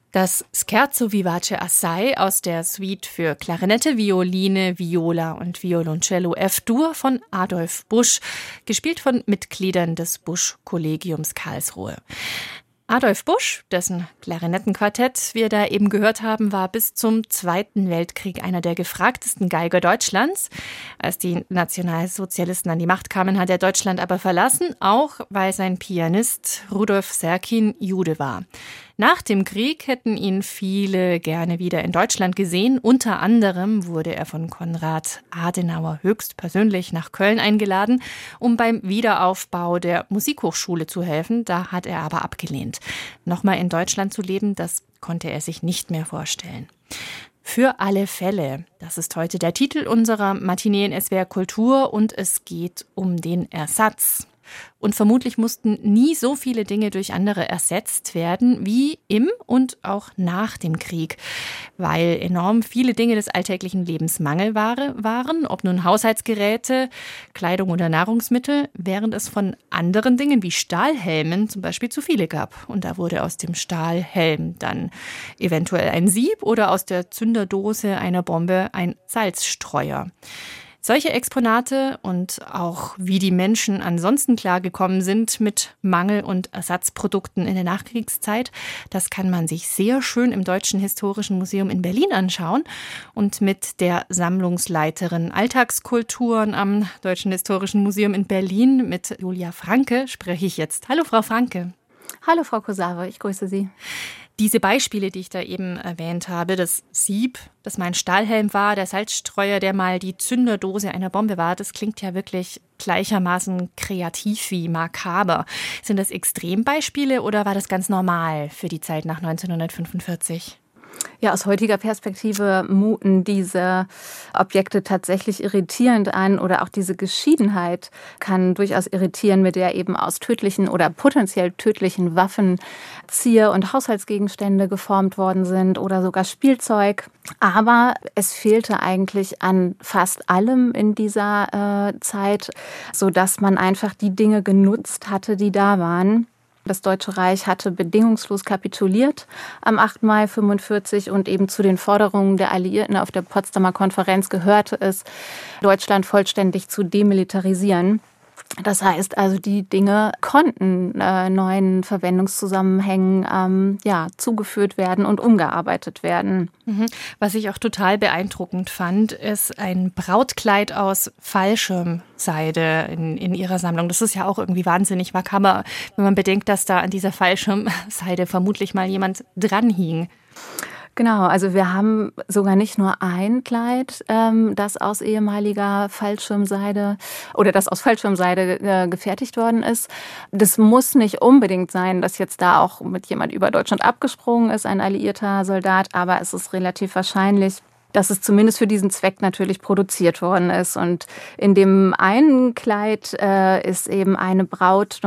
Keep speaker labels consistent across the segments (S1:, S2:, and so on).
S1: Das Scherzo vivace assai aus der Suite für Klarinette, Violine, Viola und Violoncello F-Dur von Adolf Busch, gespielt von Mitgliedern des Busch-Kollegiums Karlsruhe. Adolf Busch, dessen Klarinettenquartett wir da eben gehört haben, war bis zum Zweiten Weltkrieg einer der gefragtesten Geiger Deutschlands. Als die Nationalsozialisten an die Macht kamen, hat er Deutschland aber verlassen, auch weil sein Pianist Rudolf Serkin Jude war. Nach dem Krieg hätten ihn viele gerne wieder in Deutschland gesehen. Unter anderem wurde er von Konrad Adenauer höchstpersönlich nach Köln eingeladen, um beim Wiederaufbau der Musikhochschule zu helfen. Da hat er aber abgelehnt. Nochmal in Deutschland zu leben, das konnte er sich nicht mehr vorstellen. Für alle Fälle, das ist heute der Titel unserer Matinee in SWR Kultur und es geht um den Ersatz. Und vermutlich mussten nie so viele Dinge durch andere ersetzt werden wie im und auch nach dem Krieg, weil enorm viele Dinge des alltäglichen Lebens Mangelware waren, ob nun Haushaltsgeräte, Kleidung oder Nahrungsmittel, während es von anderen Dingen wie Stahlhelmen zum Beispiel zu viele gab. Und da wurde aus dem Stahlhelm dann eventuell ein Sieb oder aus der Zünderdose einer Bombe ein Salzstreuer. Solche Exponate und auch wie die Menschen ansonsten klargekommen sind mit Mangel- und Ersatzprodukten in der Nachkriegszeit, das kann man sich sehr schön im Deutschen Historischen Museum in Berlin anschauen. Und mit der Sammlungsleiterin Alltagskulturen am Deutschen Historischen Museum in Berlin, mit Julia Franke, spreche ich jetzt. Hallo, Frau Franke.
S2: Hallo, Frau Kosawa, ich grüße Sie.
S1: Diese Beispiele, die ich da eben erwähnt habe, das Sieb, das mal ein Stahlhelm war, der Salzstreuer, der mal die Zünderdose einer Bombe war, das klingt ja wirklich gleichermaßen kreativ wie makaber. Sind das Extrembeispiele oder war das ganz normal für die Zeit nach 1945?
S2: Ja, aus heutiger Perspektive muten diese Objekte tatsächlich irritierend an oder auch diese Geschiedenheit kann durchaus irritieren, mit der eben aus tödlichen oder potenziell tödlichen Waffen Zier- und Haushaltsgegenstände geformt worden sind oder sogar Spielzeug. Aber es fehlte eigentlich an fast allem in dieser Zeit, sodass man einfach die Dinge genutzt hatte, die da waren. Das Deutsche Reich hatte bedingungslos kapituliert am 8. Mai 1945 und eben zu den Forderungen der Alliierten auf der Potsdamer Konferenz gehörte es, Deutschland vollständig zu demilitarisieren. Das heißt also, die Dinge konnten neuen Verwendungszusammenhängen zugeführt werden und umgearbeitet werden.
S1: Was ich auch total beeindruckend fand, ist ein Brautkleid aus Fallschirmseide in ihrer Sammlung. Das ist ja auch irgendwie wahnsinnig makaber, wenn man bedenkt, dass da an dieser Fallschirmseide vermutlich mal jemand dran hing.
S2: Genau, also wir haben sogar nicht nur ein Kleid, das aus ehemaliger Fallschirmseide oder das aus Fallschirmseide gefertigt worden ist. Das muss nicht unbedingt sein, dass jetzt da auch mit jemand über Deutschland abgesprungen ist, ein alliierter Soldat, aber es ist relativ wahrscheinlich, dass es zumindest für diesen Zweck natürlich produziert worden ist. Und in dem einen Kleid ist eben eine Braut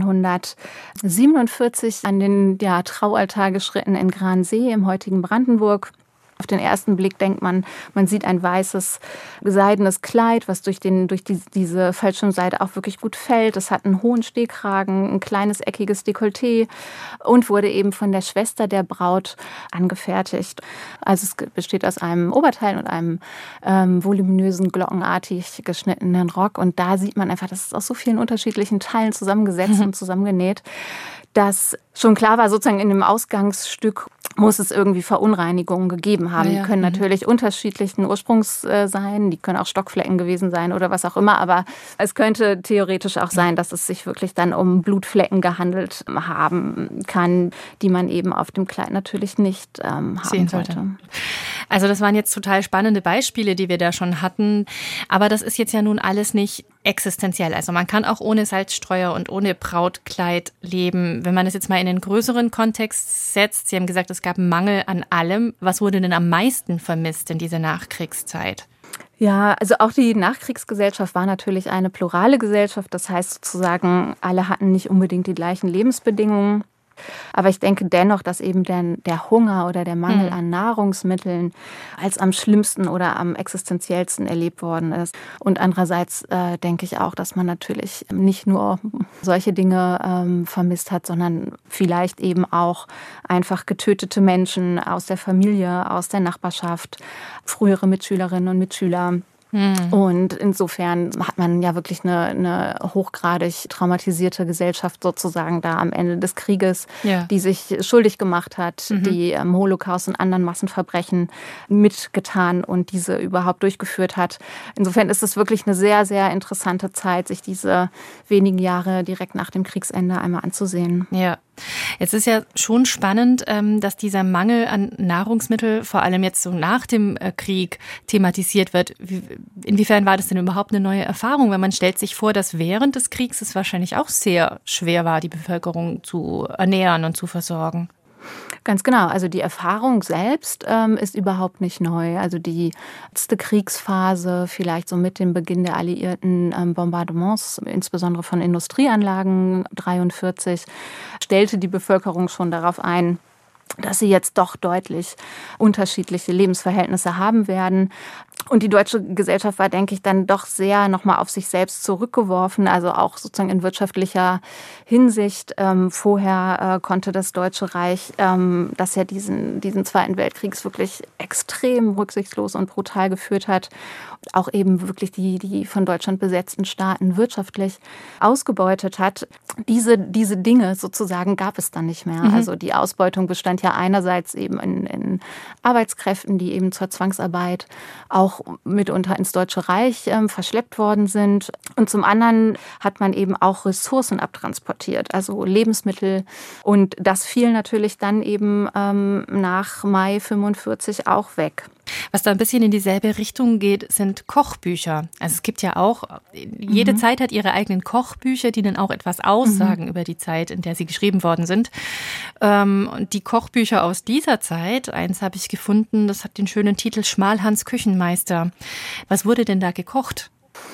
S2: 1947 an den Traualtar geschritten in Gransee im heutigen Brandenburg. Auf den ersten Blick denkt man sieht ein weißes, seidenes Kleid, was durch diese Fallschirmseide auch wirklich gut fällt. Es hat einen hohen Stehkragen, ein kleines eckiges Dekolleté und wurde eben von der Schwester der Braut angefertigt. Also es besteht aus einem Oberteil und einem voluminösen, glockenartig geschnittenen Rock. Und da sieht man einfach, das ist aus so vielen unterschiedlichen Teilen zusammengesetzt und zusammengenäht, dass schon klar war, sozusagen in dem Ausgangsstück muss es irgendwie Verunreinigungen gegeben haben. Die können natürlich unterschiedlichen Ursprungs sein, die können auch Stockflecken gewesen sein oder was auch immer, aber es könnte theoretisch auch sein, dass es sich wirklich dann um Blutflecken gehandelt haben kann, die man eben auf dem Kleid natürlich nicht haben sollte.
S1: Also das waren jetzt total spannende Beispiele, die wir da schon hatten, aber das ist jetzt ja nun alles nicht existenziell. Also man kann auch ohne Salzstreuer und ohne Brautkleid leben. Wenn man das jetzt mal in den größeren Kontext setzt, Sie haben gesagt, es gab einen Mangel an allem. Was wurde denn am meisten vermisst in dieser Nachkriegszeit?
S2: Ja, also auch die Nachkriegsgesellschaft war natürlich eine plurale Gesellschaft. Das heißt sozusagen, alle hatten nicht unbedingt die gleichen Lebensbedingungen. Aber ich denke dennoch, dass eben der Hunger oder der Mangel an Nahrungsmitteln als am schlimmsten oder am existenziellsten erlebt worden ist. Und andererseits denke ich auch, dass man natürlich nicht nur solche Dinge vermisst hat, sondern vielleicht eben auch einfach getötete Menschen aus der Familie, aus der Nachbarschaft, frühere Mitschülerinnen und Mitschüler. Und insofern hat man ja wirklich eine hochgradig traumatisierte Gesellschaft sozusagen da am Ende des Krieges, die sich schuldig gemacht hat, die am Holocaust und anderen Massenverbrechen mitgetan und diese überhaupt durchgeführt hat. Insofern ist es wirklich eine sehr, sehr interessante Zeit, sich diese wenigen Jahre direkt nach dem Kriegsende einmal anzusehen.
S1: Ja. Jetzt ist ja schon spannend, dass dieser Mangel an Nahrungsmitteln vor allem jetzt so nach dem Krieg thematisiert wird. Inwiefern war das denn überhaupt eine neue Erfahrung? Weil man stellt sich vor, dass während des Kriegs es wahrscheinlich auch sehr schwer war, die Bevölkerung zu ernähren und zu versorgen.
S2: Ganz genau. Also die Erfahrung selbst ist überhaupt nicht neu. Also die letzte Kriegsphase, vielleicht so mit dem Beginn der alliierten Bombardements, insbesondere von Industrieanlagen 1943, stellte die Bevölkerung schon darauf ein, dass sie jetzt doch deutlich unterschiedliche Lebensverhältnisse haben werden. Und die deutsche Gesellschaft war, denke ich, dann doch sehr nochmal auf sich selbst zurückgeworfen, also auch sozusagen in wirtschaftlicher Hinsicht. Vorher konnte das Deutsche Reich, das ja diesen Zweiten Weltkriegs wirklich extrem rücksichtslos und brutal geführt hat, auch eben wirklich die von Deutschland besetzten Staaten wirtschaftlich ausgebeutet hat. Diese Dinge sozusagen gab es dann nicht mehr. Also die Ausbeutung bestand ja einerseits eben in Arbeitskräften, die eben zur Zwangsarbeit auch mitunter ins Deutsche Reich verschleppt worden sind. Und zum anderen hat man eben auch Ressourcen abtransportiert, also Lebensmittel. Und das fiel natürlich dann eben nach Mai 1945 auch weg.
S1: Was da ein bisschen in dieselbe Richtung geht, sind Kochbücher. Also es gibt ja auch, jede Zeit hat ihre eigenen Kochbücher, die dann auch etwas aussagen über die Zeit, in der sie geschrieben worden sind. Und die Kochbücher aus dieser Zeit, eins habe ich gefunden, das hat den schönen Titel Schmalhans Küchenmeister. Was wurde denn da gekocht?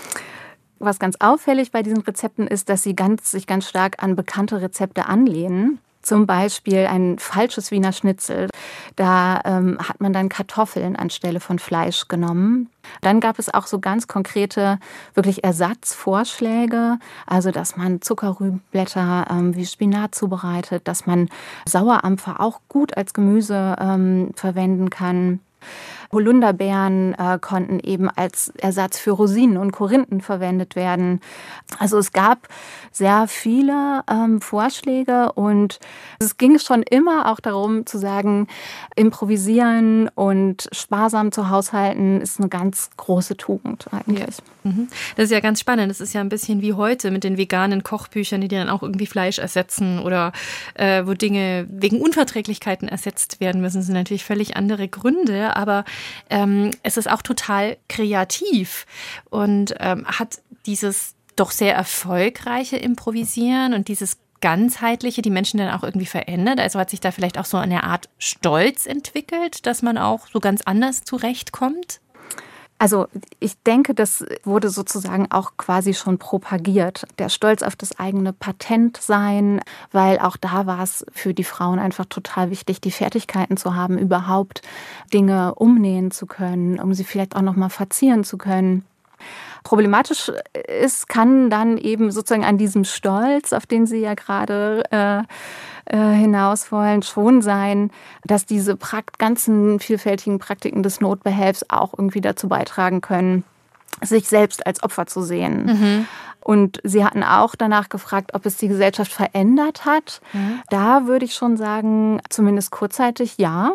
S2: Was ganz auffällig bei diesen Rezepten ist, dass sie sich ganz stark an bekannte Rezepte anlehnen. Zum Beispiel ein falsches Wiener Schnitzel. Da hat man dann Kartoffeln anstelle von Fleisch genommen. Dann gab es auch so ganz konkrete, wirklich Ersatzvorschläge. Also, dass man Zuckerrübenblätter wie Spinat zubereitet, dass man Sauerampfer auch gut als Gemüse verwenden kann. Holunderbeeren konnten eben als Ersatz für Rosinen und Korinthen verwendet werden. Also es gab sehr viele Vorschläge und es ging schon immer auch darum zu sagen, improvisieren und sparsam zu haushalten ist eine ganz große Tugend eigentlich.
S1: Ja. Das ist ja ganz spannend. Das ist ja ein bisschen wie heute mit den veganen Kochbüchern, die dann auch irgendwie Fleisch ersetzen oder wo Dinge wegen Unverträglichkeiten ersetzt werden müssen. Das sind natürlich völlig andere Gründe, aber es ist auch total kreativ und hat dieses doch sehr erfolgreiche Improvisieren und dieses ganzheitliche die Menschen dann auch irgendwie verändert. Also hat sich da vielleicht auch so eine Art Stolz entwickelt, dass man auch so ganz anders zurechtkommt?
S2: Also ich denke, das wurde sozusagen auch quasi schon propagiert. Der Stolz auf das eigene Patent sein, weil auch da war es für die Frauen einfach total wichtig, die Fertigkeiten zu haben, überhaupt Dinge umnähen zu können, um sie vielleicht auch noch mal verzieren zu können. Problematisch kann dann eben sozusagen an diesem Stolz, auf den Sie ja gerade hinaus wollen, schon sein, dass diese ganzen vielfältigen Praktiken des Notbehelfs auch irgendwie dazu beitragen können, sich selbst als Opfer zu sehen. Und Sie hatten auch danach gefragt, ob es die Gesellschaft verändert hat. Da würde ich schon sagen, zumindest kurzzeitig ja,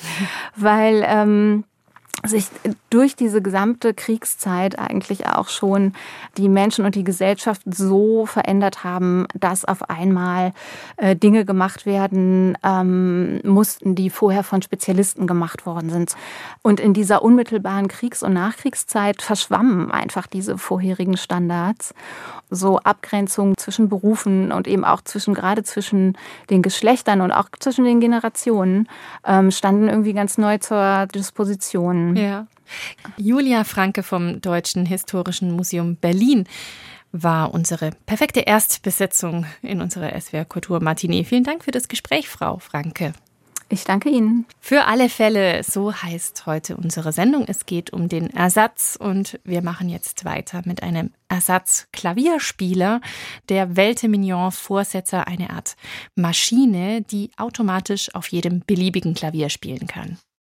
S2: weil sich durch diese gesamte Kriegszeit eigentlich auch schon die Menschen und die Gesellschaft so verändert haben, dass auf einmal Dinge gemacht werden mussten, die vorher von Spezialisten gemacht worden sind. Und in dieser unmittelbaren Kriegs- und Nachkriegszeit verschwammen einfach diese vorherigen Standards. So Abgrenzungen zwischen Berufen und eben auch gerade zwischen den Geschlechtern und auch zwischen den Generationen standen irgendwie ganz neu zur Disposition.
S1: Ja. Julia Franke vom Deutschen Historischen Museum Berlin. war unsere perfekte Erstbesetzung in unserer SWR Kultur Matinee. Vielen Dank für das Gespräch, Frau Franke.
S2: Ich danke Ihnen.
S1: Für alle Fälle, so heißt heute unsere Sendung. Es geht um den Ersatz und wir machen jetzt weiter mit einem Ersatzklavierspieler. Der Welte Mignon Vorsetzer, eine Art Maschine, die automatisch auf jedem beliebigen Klavier spielen kann.